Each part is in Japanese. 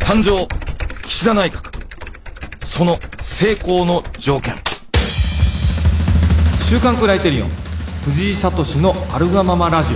誕生岸田内閣、その成功の条件。週刊クライテリオン藤井聡のあるがままラジオ。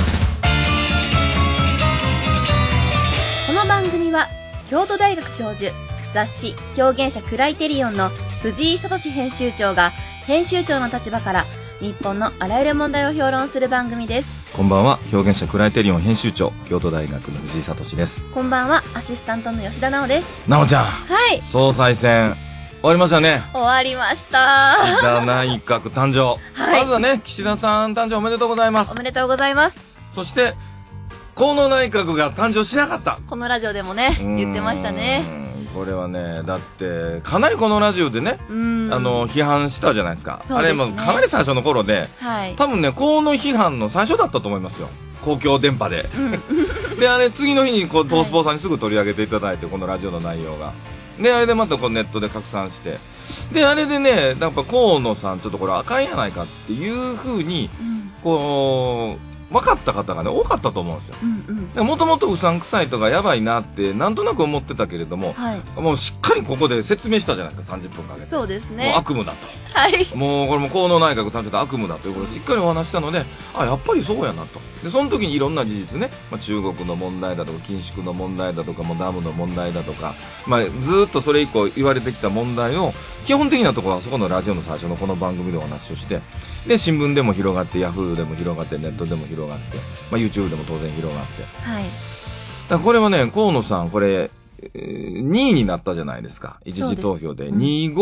この番組は京都大学教授、雑誌表現者クライテリオンの藤井聡編集長が編集長の立場から日本のあらゆる問題を評論する番組です。 こんばんは、表現者クライテリオン編集長、京都大学の藤井聡です。 こんばんは、アシスタントの吉田直です。 直ちゃん、 はい、 総裁選終わりましたね。 終わりました。 岸田内閣誕生、 はい、 まずはね、岸田さん誕生おめでとうございます。 おめでとうございます。 そして河野内閣が誕生しなかった。 このラジオでもね言ってましたね。 これはね、だってかなりこのラジオでね、批判したじゃないですか。 そうですね、 あれもかなり最初の頃で、 はい、 多分ね、河野批判の最初だったと思いますよ、公共電波で、で、あれ次の日にこう東スポさんにすぐ取り上げていただいて、このラジオの内容がで、あれでまたこうネットで拡散して、で、あれでね、やっぱ河野さんちょっとこれあかんやないかっていう風に、こう分かった方がね多かったと思うんですよ。もともとうさんくさいとかやばいなってなんとなく思ってたけれども、はい、もうしっかりここで説明したじゃないですか、30分かけて。 そうですね、 もう悪夢だと、 はい、 もうこれも河野内閣誕生で悪夢だということをしっかりお話したので、あ、やっぱりそうやなと。でその時にいろんな事実ね、中国の問題だとか緊縮の問題だとかもダムの問題だとか、ずっとそれ以降言われてきた問題を基本的なところはそこのラジオの最初のこの番組でお話をして、で新聞でも広がってヤフーでも広がってネットでも広がって、YouTube でも当然広がって、はい、だからこれはね、河野さんこれ、2位になったじゃないですか、一次投票で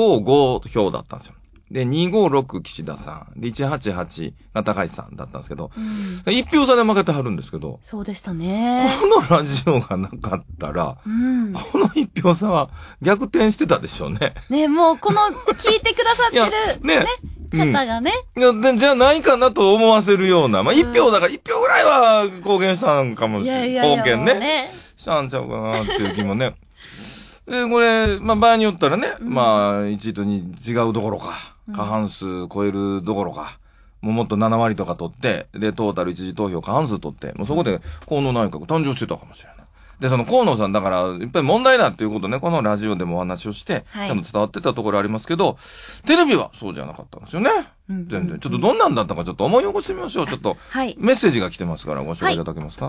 255票だったんですよ。で256岸田さんで188が高市さんだったんですけど、1票差で負けてはるんですけど、 そうでしたね。 このラジオがなかったら、この1票差は逆転してたでしょうね。 ね、もうこの聞いてくださってるね方がね、 じゃないかなと思わせるような、1票だから1票ぐらいは貢献したんかもしれない。貢献ねしたんちゃうかなっていう気もね。でこれ、場合によったらね、1位と2位違うどころか、過半数超えるどころか、もっと7割とか取って、でトータル一次投票過半数取って、もうそこで河野内閣誕生してたかもしれない。でその河野さんだからやっぱり問題だっていうことね、このラジオでもお話をして、ちゃんと伝わってたところありますけど、テレビはそうじゃなかったんですよね。全然ちょっとどんなんだったかちょっと思い起こしてみましょう。ちょっと、メッセージが来てますからご紹介いただけますか。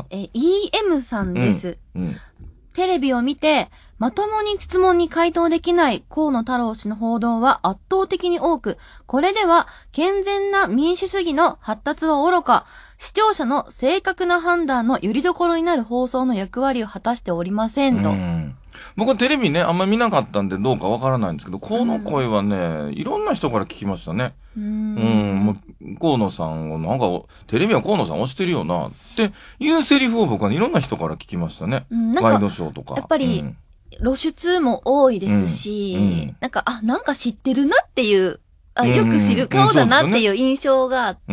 EM さんです。テレビを見て、まともに質問に回答できない河野太郎氏の報道は圧倒的に多く、これでは健全な民主主義の発達はおろか、視聴者の正確な判断の拠り所になる放送の役割を果たしておりませんと。 僕はテレビね、あんまり見なかったんでどうかわからないんですけど、河野声はね、いろんな人から聞きましたね。もう河野さんをなんか、テレビは河野さん推してるよなっていうセリフを僕は、いろんな人から聞きましたね。ワイドショーとか。 やっぱり、露出も多いですし、なんか知ってるなっていう、よく知る顔だなっていう印象があって、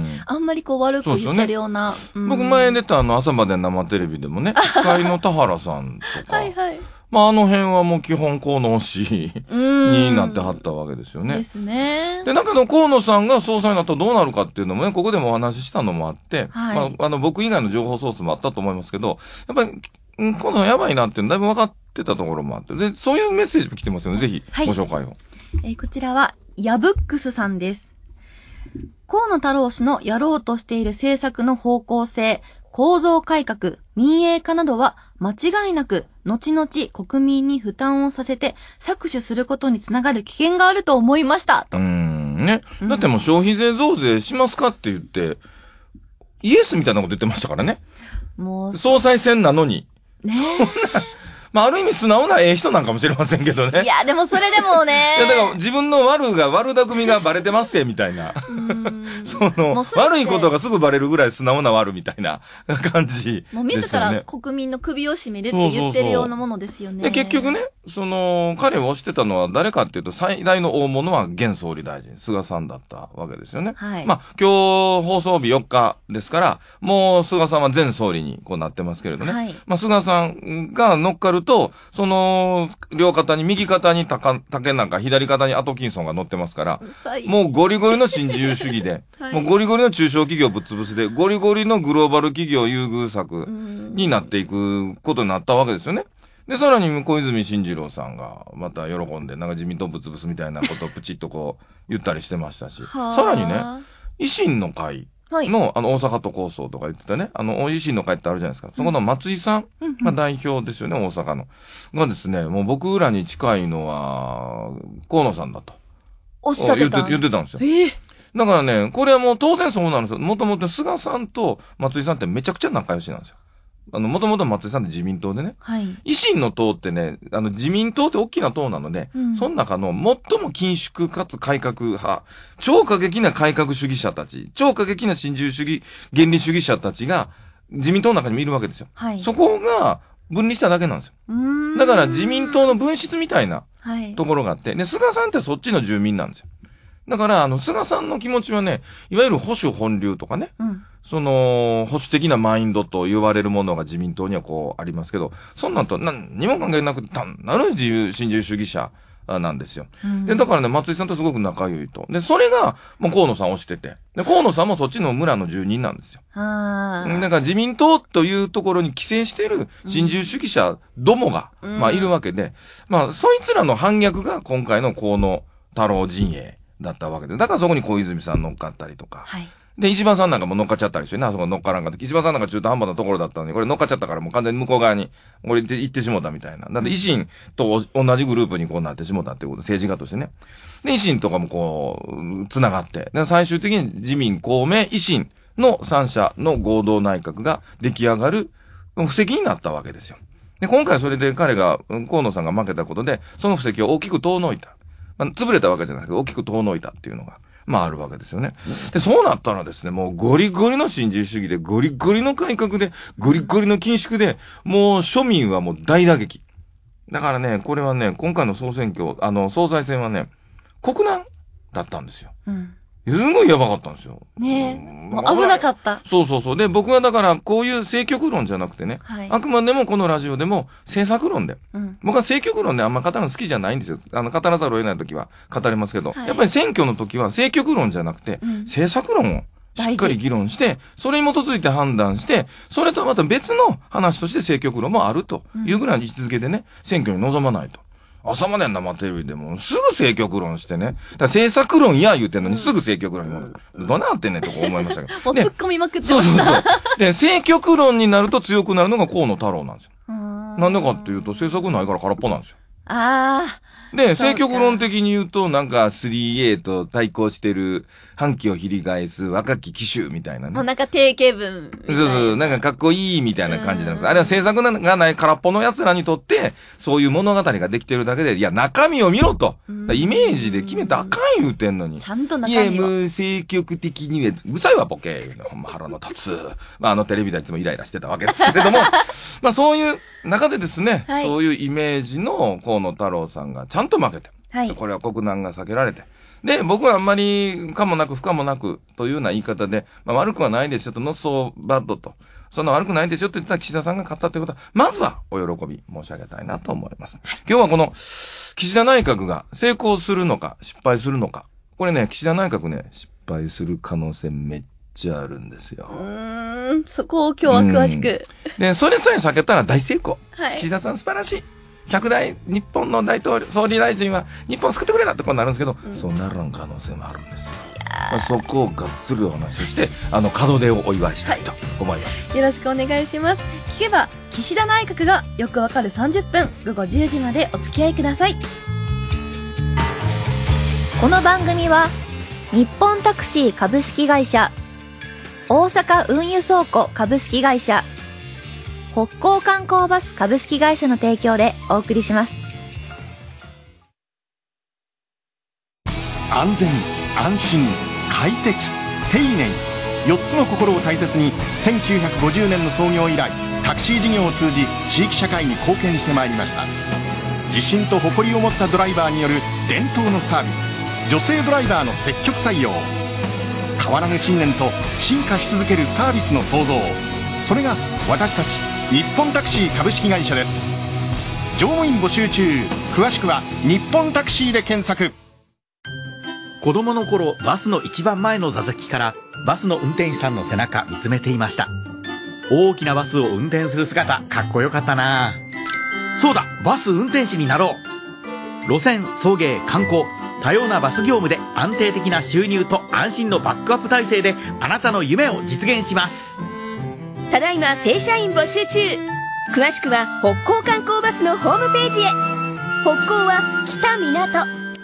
あんまり悪く言ってるような。 僕前出た朝まで生テレビでもね、司会の田原さんとか、はいはい、あの辺はもう基本河野氏になってはったわけですよね。 ですね。で、 河野さんが総裁になったらどうなるかっていうのもね、ここでもお話ししたのもあって、はい、僕以外の情報ソースもあったと思いますけど、やっぱり、河野やばいなってだいぶ分かってたところもあって、で、そういうメッセージも来てますよね。ぜひ、ご紹介を。 こちらは、ヤブックスさんです。河野太郎氏のやろうとしている政策の方向性、構造改革、民営化などは間違いなく後々国民に負担をさせて搾取することにつながる危険があると思いました。 ね。だってもう消費税増税しますかって言って、イエスみたいなこと言ってましたからね。もう総裁選なのに。ねある意味素直な人なんかもしれませんけどね。 いや、でもそれでもね。 いや、だから自分の悪巧みがバレてますよ、みたいな。悪いことがすぐバレるぐらい素直な悪みたいな感じですよね。 もう自ら国民の首を絞めるって言ってるようなものですよね。 で、結局ね、彼を推してたのは誰かっていうと、最大の大物は現総理大臣、菅さんだったわけですよね。はい。今日放送日4日ですから、もう菅さんは前総理にこうなってますけれどね。はい。菅さんが乗っかると、両肩に、右肩に竹中、左肩にアトキンソンが乗ってますから、もうゴリゴリの新自由主義で、はい、もうゴリゴリの中小企業ぶっ潰しで、ゴリゴリのグローバル企業優遇策になっていくことになったわけですよね。 で、さらに小泉進次郎さんがまた喜んで、なんか自民党ぶつぶすみたいなことをプチッとこう言ったりしてましたし、さらにね、維新の会の、大阪都構想とか言ってたね、維新の会ってあるじゃないですか。そこの松井さんが代表ですよね、大阪の。がですね、もう僕らに近いのは、河野さんだと。 おっしゃってた。 言ってたんですよ。だからね、これはもう当然そうなんですよ。もともと菅さんと松井さんってめちゃくちゃ仲良しなんですよ。もともと松井さんって自民党でね。 はい。 維新の党ってね、自民党って大きな党なので、その中の最も緊縮かつ改革派、超過激な改革主義者たち、超過激な新自由主義、原理主義者たちが自民党の中にもいるわけですよ。はい。そこが分離しただけなんですよ。だから自民党の分室みたいなところがあって、で、菅さんってそっちの住民なんですよ。だから、菅さんの気持ちはね、いわゆる保守本流とかね、その、保守的なマインドと言われるものが自民党にはこうありますけど、そんなんと何にも関係なくて、単なる新自由主義者なんですよ。で、だからね、松井さんとすごく仲良いと。で、それが、もう河野さん推してて。で、河野さんもそっちの村の住人なんですよ。だから自民党というところに寄生している新自由主義者どもが、まあいるわけで、まあそいつらの反逆が今回の河野太郎陣営だったわけで。だからそこに小泉さん乗っかったりとか。はい。で、石破さんなんかも乗っかっちゃったりしてね、あそこ乗っからんかった。石破さんなんか中途半端なところだったのに、これ乗っかっちゃったからもう完全に向こう側に、これ行ってしもたみたいな。だって維新と同じグループにこうなってしもたっていうこと、政治家としてね。で、維新とかもこう、繋がって。で、最終的に自民、公明、維新の3者の合同内閣が出来上がる布石になったわけですよ。で、今回それで彼が、河野さんが負けたことで、その布石を大きく遠のいた。潰れたわけじゃないですけど、大きく遠のいたっていうのが、まああるわけですよね。で、そうなったらですね、もうゴリゴリの新自由主義で、ゴリゴリの改革で、ゴリゴリの緊縮で、もう庶民はもう大打撃。だからね、これはね、今回の総選挙、総裁選はね、国難だったんですよ。すごいやばかったんですよ。 ねえ。もう危なかった。 そうそうそう。で、僕はだから、こういう政局論じゃなくてね、はい、あくまでもこのラジオでも政策論で、僕は政局論であんま語るの好きじゃないんですよ。語らざるを得ないときは語りますけど、はい、やっぱり選挙のときは政局論じゃなくて、政策論をしっかり議論して、それに基づいて判断して、それとはまた別の話として政局論もあるというぐらいの位置づけでね、選挙に臨まないと。朝まで生テレビでもすぐ政局論してね。だから政策論や言うてんのにすぐ政局論に戻る。どうなってんねんとか思いましたけど。 もう突っ込みまくってました。 そう。で、政局論になると強くなるのが河野太郎なんですよ。なんでかっていうと政策ないから空っぽなんですよ。で、政局論的に言うと、なんか 3A と対抗してる、反旗を翻す若き騎手みたいなね。 もうなんか定型文みたいな。 そう、なんかかっこいいみたいな感じなんです。あれは政策がない空っぽの奴らにとって、そういう物語ができてるだけで、いや、中身を見ろと。イメージで決めたらあかん言うてんのに。 ちゃんと中身を。 いや、もう政局的には、うさいわ、ボケ。ほんま腹の立つ。まあ、テレビでいつもイライラしてたわけですけれども、まあ、そういう中でですね、はい、そういうイメージの河野太郎さんがちゃんと負けて、はい、これは国難が避けられて、で、僕はあんまり可もなく不可もなくというような言い方で、まあ、悪くはないですよと、ノッソーバッドと、そんな悪くないですよと言った岸田さんが勝ったということは、まずはお喜び申し上げたいなと思います。今日はこの岸田内閣が成功するのか失敗するのか、これね、岸田内閣ね、失敗する可能性めっちゃあるんですよ。 そこを今日は詳しく。 で、それさえ避けたら大成功。 はい。 岸田さん素晴らしい。100代、日本の大統領、総理大臣は日本を救ってくれたってことになるんですけど、そうならん可能性もあるんですよ。まあ、そこをがっつりお話をして、門出をお祝いしたいと思います、 はい。よろしくお願いします。聞けば、岸田内閣がよくわかる30分、午後10時までお付き合いください。 この番組は、日本タクシー株式会社、大阪運輸倉庫株式会社、北港観光バス株式会社の提供でお送りします。 安全、安心、快適、丁寧、4つの心を大切に1950年の創業以来、タクシー事業を通じ地域社会に貢献してまいりました。自信と誇りを持ったドライバーによる伝統のサービス、女性ドライバーの積極採用、変わらぬ信念と進化し続けるサービスの創造、それが私たち日本タクシー株式会社です。乗務員募集中。詳しくは日本タクシーで検索。 子供の頃、バスの一番前の座席からバスの運転手さんの背中見つめていました。大きなバスを運転する姿、かっこよかったな。 そうだ、バス運転士になろう。路線、送迎、観光、多様なバス業務で安定的な収入と安心のバックアップ体制であなたの夢を実現します。 ただいま正社員募集中。詳しくは北港観光バスのホームページへ。北港は北港。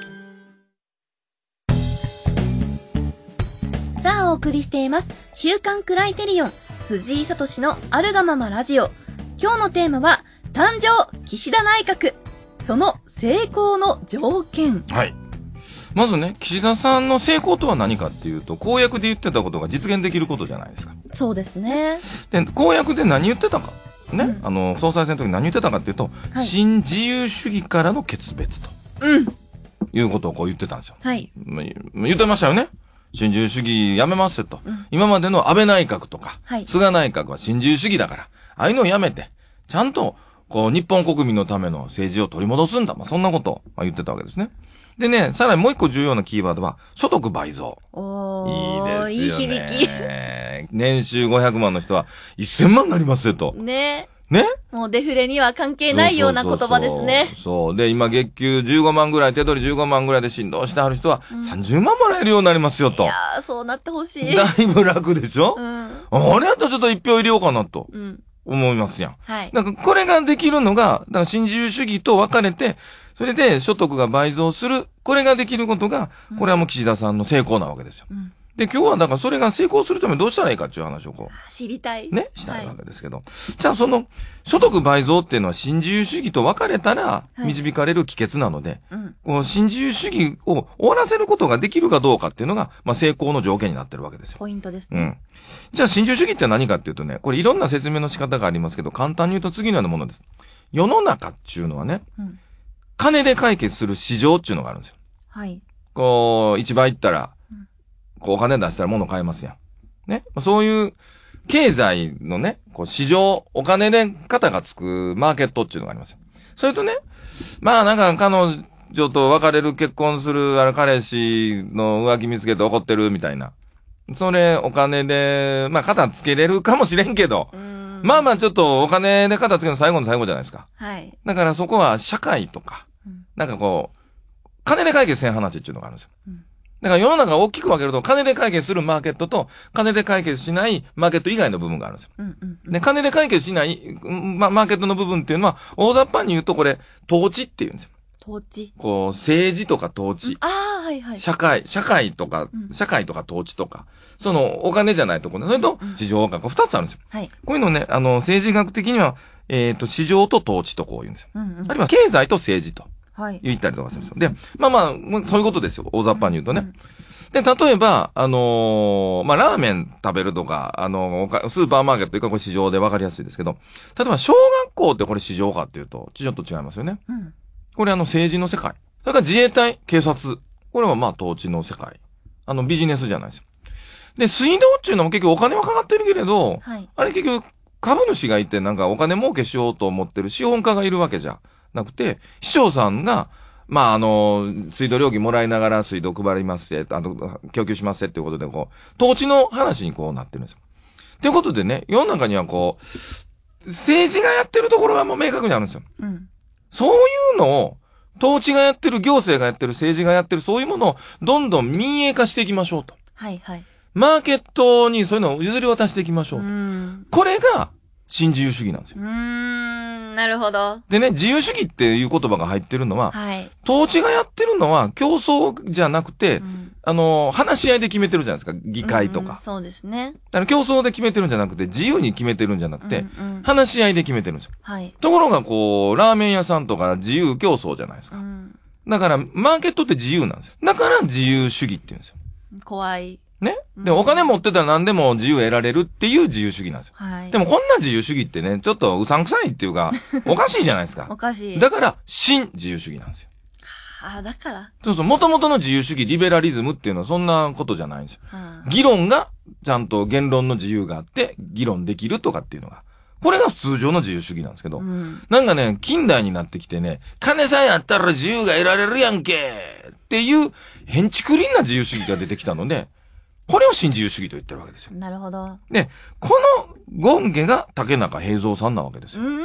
さあお送りしています週刊クライテリオン藤井聡のあるがままラジオ。今日のテーマは誕生岸田内閣、その成功の条件。 はい。まずね、岸田さんの成功とは何かっていうと、公約で言ってたことが実現できることじゃないですか。 そうですね。 で、公約で何言ってたか。ね、総裁選の時に何言ってたかっていうと、はい、新自由主義からの決別と。いうことをこう言ってたんですよ。 はい。 言ってましたよね。新自由主義やめますよと。今までの安倍内閣とか、はい、菅内閣は新自由主義だから、ああいうのをやめて、ちゃんと、こう、日本国民のための政治を取り戻すんだ。そんなことを言ってたわけですね。でね、さらにもう一個重要なキーワードは、所得倍増。いいですよね。いい響き。年収500万の人は1000万になりますよと。 ね。 ね？ もうデフレには関係ないような言葉ですね。 そう。で、今月給15万ぐらい、手取り15万ぐらいで振動してはる人は30万もらえるようになりますよと。いやー、そうなってほしい。 だいぶ楽でしょ？あれやったらちょっと一票入れようかなと。思いますやん。 はい。 だからこれができるのが、だから新自由主義と分かれて、それで所得が倍増する、これができることが、これはもう岸田さんの成功なわけですよ。で、今日はだからそれが成功するためにどうしたらいいかっていう話をこう。 知りたい。 ね、したいわけですけど。はい、じゃあその、所得倍増っていうのは新自由主義と分かれたら、導かれる帰結なので、こう新自由主義を終わらせることができるかどうかっていうのが、まあ成功の条件になってるわけですよ。 ポイントですね。 じゃあ新自由主義って何かっていうとね、これいろんな説明の仕方がありますけど、簡単に言うと次のようなものです。世の中っていうのはね、金で解決する市場っていうのがあるんですよ。 はい。 こう、市場行ったら、こうお金出したら物買えますやん。ね。そういう経済のね、こう市場、お金で肩がつくマーケットっていうのがありますよ。それとね、まあなんか彼女と別れる、結婚する、彼氏の浮気見つけて怒ってるみたいな。それお金で、まあ肩つけれるかもしれんけど、まあまあちょっとお金で肩つけるの最後の最後じゃないですか。 はい。 だからそこは社会とか、なんかこう、金で解決せん話っていうのがあるんですよ。だから世の中を大きく分けると、金で解決するマーケットと、金で解決しないマーケット以外の部分があるんですよ。で、金で解決しない、マーケットの部分っていうのは、大雑把に言うとこれ、統治っていうんですよ。 統治。 こう、政治とか統治。 はいはい。 社会とか統治とか、そのお金じゃないところ、それと市場学が2つあるんですよ。 はい。 こういうのね、政治学的には、市場と統治とこう言うんですよ。あるいは経済と政治と。はい。言ったりとかするんですよ。で、まあ、そういうことですよ。大雑把に言うとね。で、例えば、まあ、ラーメン食べるとか、スーパーマーケットというかこれ市場で分かりやすいですけど、例えば小学校ってこれ市場かっていうと、ちょっと違いますよね。これ政治の世界。それから自衛隊、警察。これはまあ統治の世界。ビジネスじゃないですよ。で、水道っていうのも結局お金はかかってるけれど、はい、あれ結局株主がいてなんかお金儲けしようと思ってる資本家がいるわけじゃなくて、市長さんが、まあ、水道料金もらいながら水道配りますって、供給しますっていうことで、こう、統治の話にこうなってるんですよ。ということでね、世の中にはこう、政治がやってるところがもう明確にあるんですよ。そういうのを、統治がやってる、行政がやってる、政治がやってる、そういうものをどんどん民営化していきましょうと。 はいはい。 マーケットにそういうのを譲り渡していきましょうと。これが新自由主義なんですよ。 なるほど。 でね、自由主義っていう言葉が入ってるのは、はい、統治がやってるのは競争じゃなくて、話し合いで決めてるじゃないですか、議会とか。 そうですね。 だから競争で決めてるんじゃなくて、自由に決めてるんじゃなくて、話し合いで決めてるんですよ。はい。ところがこう、ラーメン屋さんとか自由競争じゃないですか。だから、マーケットって自由なんですよ。だから自由主義って言うんですよ。 怖い。 ね。で、お金持ってたら何でも自由得られるっていう自由主義なんですよ。はい。でもこんな自由主義ってね、ちょっとうさんくさいっていうか、おかしいじゃないですか。 おかしい。 だから、新自由主義なんですよ。 だから。 そうそう、元々の自由主義、リベラリズムっていうのはそんなことじゃないんですよ。議論が、ちゃんと言論の自由があって、議論できるとかっていうのが。これが通常の自由主義なんですけど、なんかね、近代になってきてね、金さえあったら自由が得られるやんけっていう、へんちくりんな自由主義が出てきたので、これを新自由主義と言ってるわけですよ。 なるほど。 で、この権下が竹中平蔵さんなわけですよ。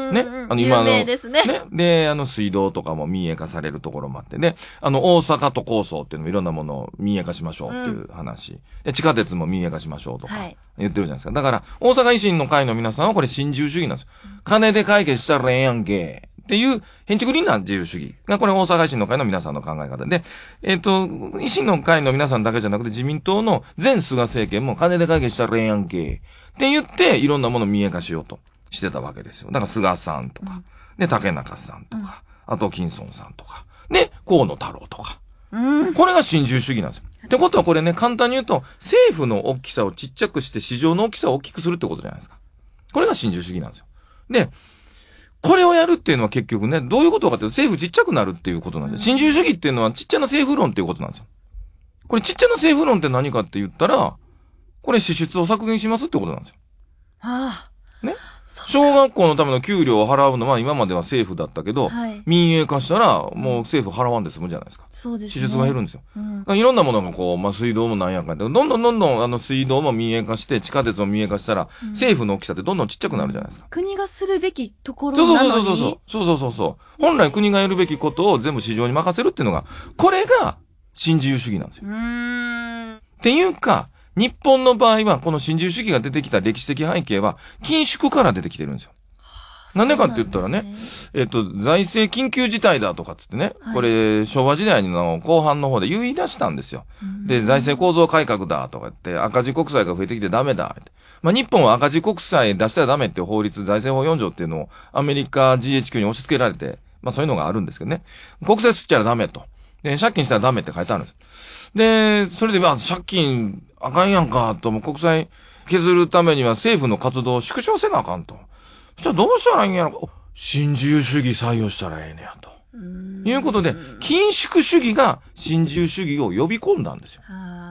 ね。 有名ですね。 で、水道とかも民営化されるところもあって、で、大阪都構想っていうのもいろんなものを民営化しましょうっていう話。で、地下鉄も民営化しましょうとか言ってるじゃないですか。だから、大阪維新の会の皆さんはこれ新自由主義なんですよ。金で解決したらええやんけ。っていう、変築林な自由主義が、これ大阪維新の会の皆さんの考え方で、維新の会の皆さんだけじゃなくて自民党の前菅政権も金で解決したらええやんけ。って言って、いろんなものを民営化しようとしてたわけですよ。だから菅さんとか、で、竹中さんとか、あと金村さんとか、で、河野太郎とか。これが新自由主義なんですよ。ってことはこれね、簡単に言うと、政府の大きさをちっちゃくして市場の大きさを大きくするってことじゃないですか。これが新自由主義なんですよ。で、これをやるっていうのは結局ね、どういうことかというと、政府ちっちゃくなるっていうことなんですよ。新自由主義っていうのはちっちゃな政府論っていうことなんですよ。これちっちゃな政府論って何かって言ったら、これ支出を削減しますってことなんですよ。ね。小学校のための給料を払うのは今までは政府だったけど、民営化したらもう政府払わんで済むじゃないですか。 そうですね。 支出が減るんですよ。いろんなものがこう、水道もなんやかんやって、どんどん水道も民営化して、地下鉄も民営化したら、政府の大きさってどんどんちっちゃくなるじゃないですか。 国がするべきところなのに。 そう。本来国がやるべきことを全部市場に任せるっていうのが、これが新自由主義なんですよ。っていうか、日本の場合は、この新自由主義が出てきた歴史的背景は、緊縮から出てきてるんですよ。なんでかって言ったらね、財政緊急事態だとかって言ってね、これ、昭和時代の後半の方で言い出したんですよ。で、財政構造改革だとか言って、赤字国債が増えてきてダメだって。日本は赤字国債出したらダメっていう法律、財政法4条っていうのをアメリカ GHQ に押し付けられて、そういうのがあるんですけどね。国債吸っちゃダメと。で、借金したらダメって書いてあるんです。で、それで借金あかんやんかと、もう国債削るためには政府の活動を縮小せなあかんと。そしたらどうしたらいいんやろ。新自由主義採用したらええねやと。いうことで、緊縮主義が新自由主義を呼び込んだんですよ。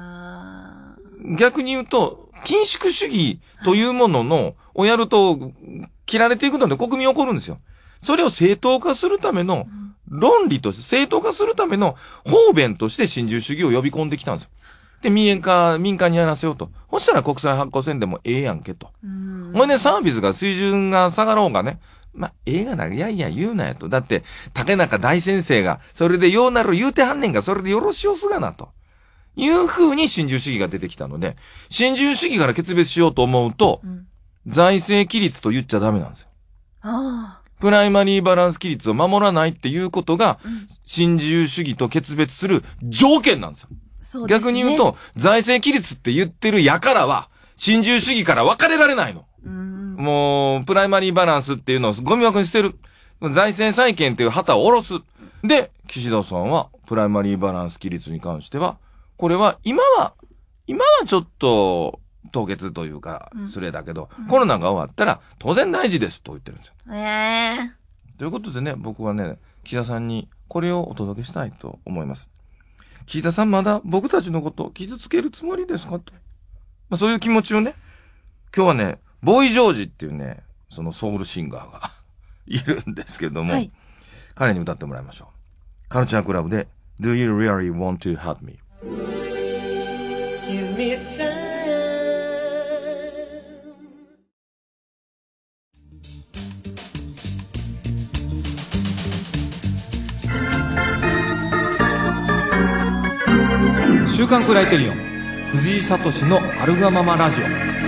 逆に言うと、緊縮主義というものの、をやると、切られていくので国民怒るんですよ。それを正当化するための、論理として、正当化するための方便として新自由主義を呼び込んできたんですよ。で、民間にやらせようと。そしたら国債発行せんでもええやんけと。ほいでサービスが水準が下がろうがね。ええがな、いや言うなよと。だって、竹中大先生が、それでようなる言うてはんねんが、それでよろしおすがなと。いう風に新自由主義が出てきたので、新自由主義から決別しようと思うと、財政規律と言っちゃダメなんですよ。プライマリーバランス規律を守らないっていうことが、新自由主義と決別する条件なんですよ。そうですね、逆に言うと、財政規律って言ってるやからは、新自由主義から分かれられないの。もう、プライマリーバランスっていうのをゴミ箱に捨てる。財政再建っていう旗を下ろす。で、岸田さんは、プライマリーバランス規律に関しては、これは、今はちょっと、凍結というか、それだけど、コロナが終わったら、当然大事ですと言ってるんですよ。ということでね、僕はね、岸田さんにこれをお届けしたいと思います。岸田さんまだ僕たちのことを傷つけるつもりですかと。そういう気持ちをね、今日はね、ボーイ・ジョージっていうね、そのソウルシンガーがいるんですけども、彼に歌ってもらいましょう。カルチャークラブで Do You Really Want to Hurt Me? Give me a time.週刊クライテリオン藤井聡のアルガママラジオ。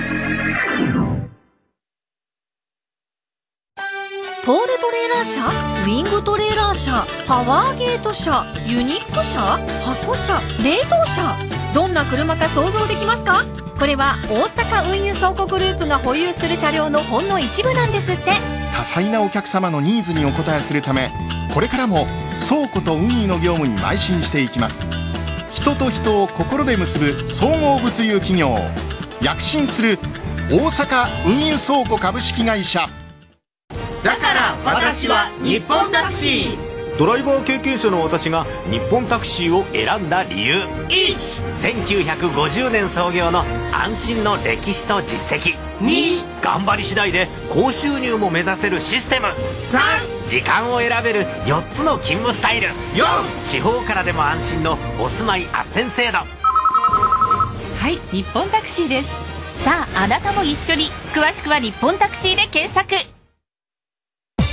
ポールトレーラー車、ウィングトレーラー車、パワーゲート車、ユニック車、箱車、冷凍車、どんな車か想像できますか？これは大阪運輸倉庫グループが保有する車両のほんの一部なんですって。 多彩なお客様のニーズにお応えするため、これからも倉庫と運輸の業務に邁進していきます。人と人を心で結ぶ総合物流企業、躍進する大阪運輸倉庫株式会社。 だから私は日本タクシー。 ドライバー経験者の私が日本タクシーを選んだ理由。 1、1950年創業の安心の歴史と実績。2、 頑張り次第で高収入も目指せるシステム。 3、 時間を選べる4つの勤務スタイル。 4、 地方からでも安心のお住まい斡旋制度。 はい、日本タクシーです。さあ、あなたも一緒に。詳しくは日本タクシーで検索。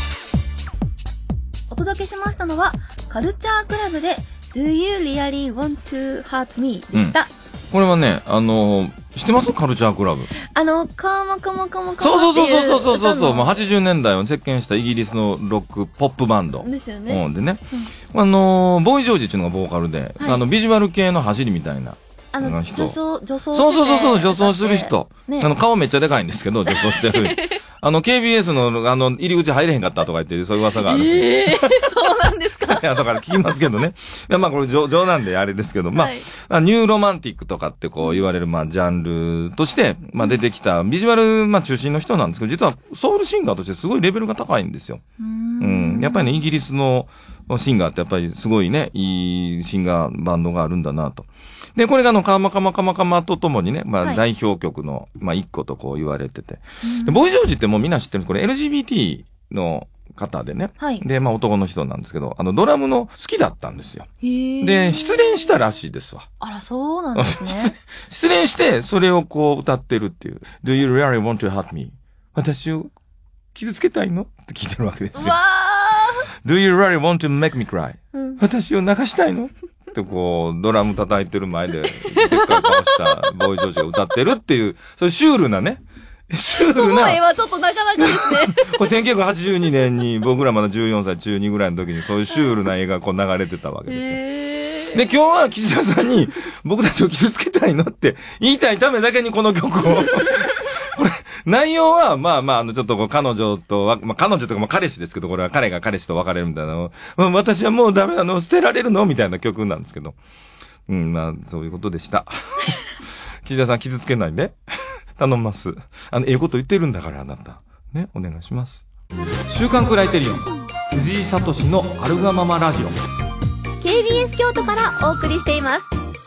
届けしましたのは、カルチャークラブで Do You Really Want to Hurt Me でした。 これはね、知ってます？カルチャークラブ。 カモカモカモカモっていう。 そう、まあ、80年代を席巻したイギリスのロック、ポップバンド。 ですよね。 でね、ボーイ・ジョージっていうのがボーカルで、ビジュアル系の走りみたいな。 女装してて。 そう、女装する人。顔めっちゃでかいんですけど、女装してる。KBS の、入り口入れへんかったとか言って、そういう噂があるし。 そうなんですか？ いや、だから聞きますけどね。いや、まあこれ冗談であれですけど、まあ、ニューロマンティックとかってこう言われる、まあ、ジャンルとして、まあ出てきた、ビジュアル、まあ中心の人なんですけど、実はソウルシンガーとしてすごいレベルが高いんですよ。やっぱりね、イギリスのシンガーってやっぱりすごいね、いいシンガーバンドがあるんだなと。で、これがカマカマとともにね、まあ代表曲の、まあ一個とこう言われてて。で、ボーイ・ジョージってもうみんな知ってる、これ LGBT の方でね。で、まあ男の人なんですけど、ドラムの好きだったんですよ。で、失恋したらしいですわ。 あら、そうなんですね。 失恋して、それをこう歌ってるっていう。Do you really want to hurt me? 私を傷つけたいのって聞いてるわけですよ。Do you really want to make me cry? 私を泣かしたいのってこう、ドラム叩いてる前で、でっかい顔したボーイ・ジョージが歌ってるっていう、そういうシュールなね。 その絵はちょっとなかなかですね。 これ1982年に僕らまだ14歳中2ぐらいの時にそういうシュールな絵がこう流れてたわけですよ。で、今日は岸田さんに僕たちを傷つけたいのって言いたいためだけにこの曲を。これ、内容は、まあ、ちょっとこう、彼女と、まあ、彼女とかも彼氏ですけど、これは彼が彼氏と別れるみたいなの、私はもうダメなの、捨てられるのみたいな曲なんですけど。まあ、そういうことでした。岸田さん傷つけないで。頼みます。ええこと言ってるんだから、あなた。ね、お願いします。週刊クライテリオン、藤井聡のアルガママラジオ。 KBS 京都からお送りしています。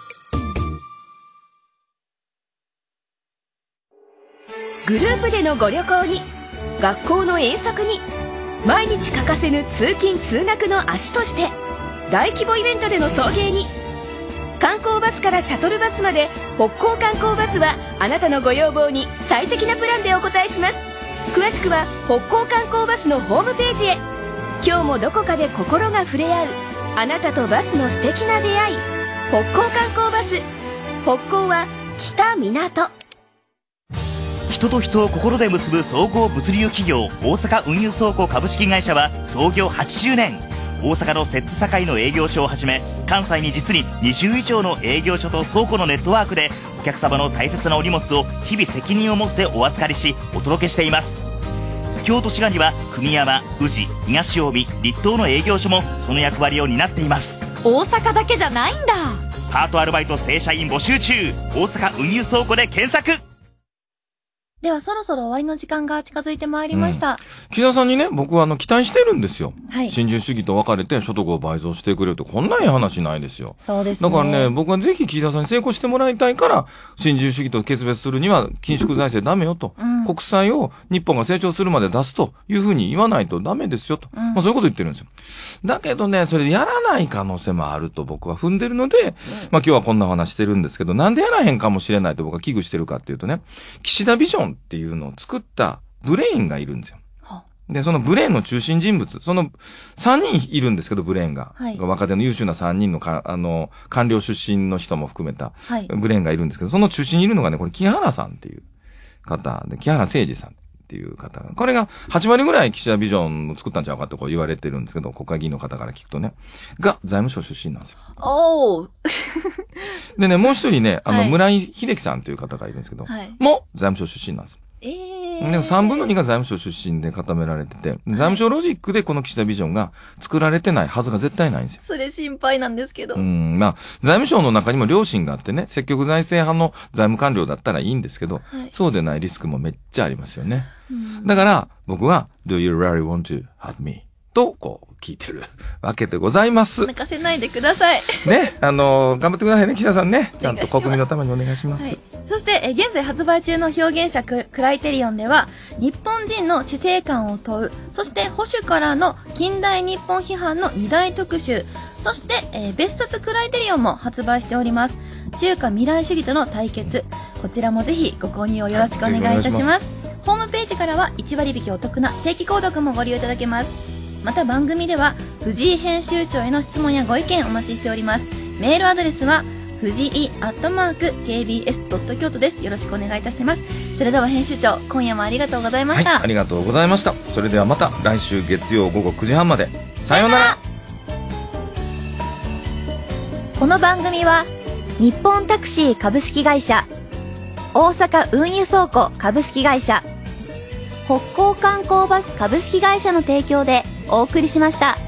グループでのご旅行に、学校の遠足に、毎日欠かせぬ通勤通学の足として、大規模イベントでの送迎に、観光バスからシャトルバスまで北高観光バスはあなたのご要望に最適なプランでお答えします。詳しくは北高観光バスのホームページへ。今日もどこかで心が触れ合うあなたとバスの素敵な出会い。北高観光バス、北高は北港。 人と人を心で結ぶ総合物流企業大阪運輸倉庫株式会社は創業80年。大阪の摂津堺の営業所をはじめ関西に実に20以上の営業所と倉庫のネットワークでお客様の大切なお荷物を日々責任を持ってお預かりしお届けしています。京都滋賀には久美山、宇治、東近江、栗東の営業所もその役割を担っています。 大阪だけじゃないんだ。 パートアルバイト正社員募集中。大阪運輸倉庫で検索。 ではそろそろ終わりの時間が近づいてまいりました。 岸田さんにね、僕は期待してるんですよ。 はい。 新自由主義と別れて所得を倍増してくれると、こんないい話ないですよ。 そうですね。 だからね、僕はぜひ岸田さんに成功してもらいたいから、新自由主義と決別するには緊縮財政ダメよと。国債を日本が成長するまで出すというふうに言わないとダメですよと。まあそういうこと言ってるんですよ。だけどね、それやらない可能性もあると僕は踏んでるので、まあ今日はこんな話してるんですけど、なんでやらへんかもしれないと僕は危惧してるかっていうとね、岸田ビジョンっていうのを作ったブレインがいるんですよ。で、そのブレーンの中心人物、その3人いるんですけど、ブレーンが。はい、若手の優秀な3人の官僚出身の人も含めた、ブレーンがいるんですけど、その中心にいるのがね、これ、木原さんっていう方で、木原誠二さんっていう方。これが8割ぐらい岸田ビジョンを作ったんちゃうかってこう言われてるんですけど、国会議員の方から聞くとね、が財務省出身なんですよ。 おーでね、もう一人ね、村井秀樹さんという方がいるんですけど、も財務省出身なんです。でも3分の2が財務省出身で固められてて、財務省ロジックでこの岸田ビジョンが作られてないはずが絶対ないんですよ。 それ心配なんですけど。 まあ、財務省の中にも良心があってね、積極財政派の財務官僚だったらいいんですけど、そうでないリスクもめっちゃありますよね。だから、僕は、Do you really want to hurt me? と、こう、聞いてるわけでございます。 泣かせないでください。 ね、頑張ってくださいね、岸田さんね。ちゃんと国民のためにお願いします。はい、 そして、現在発売中の表現者クライテリオンでは、日本人の死生観を問う、そして保守からの近代日本批判の2大特集、そして、別冊クライテリオンも発売しております。中華未来主義との対決。こちらもぜひご購入をよろしくお願いいたします。ホームページからは1割引きお得な定期購読もご利用いただけます。 また番組では藤井編集長への質問やご意見お待ちしております。メールアドレスは藤井@kbs.京都です。よろしくお願いいたします。それでは編集長、今夜もありがとうございました。 はい、ありがとうございました。それではまた来週月曜午後9時半まで。さようなら。 この番組は日本タクシー株式会社、大阪運輸倉庫株式会社、北港観光バス株式会社の提供でお送りしました。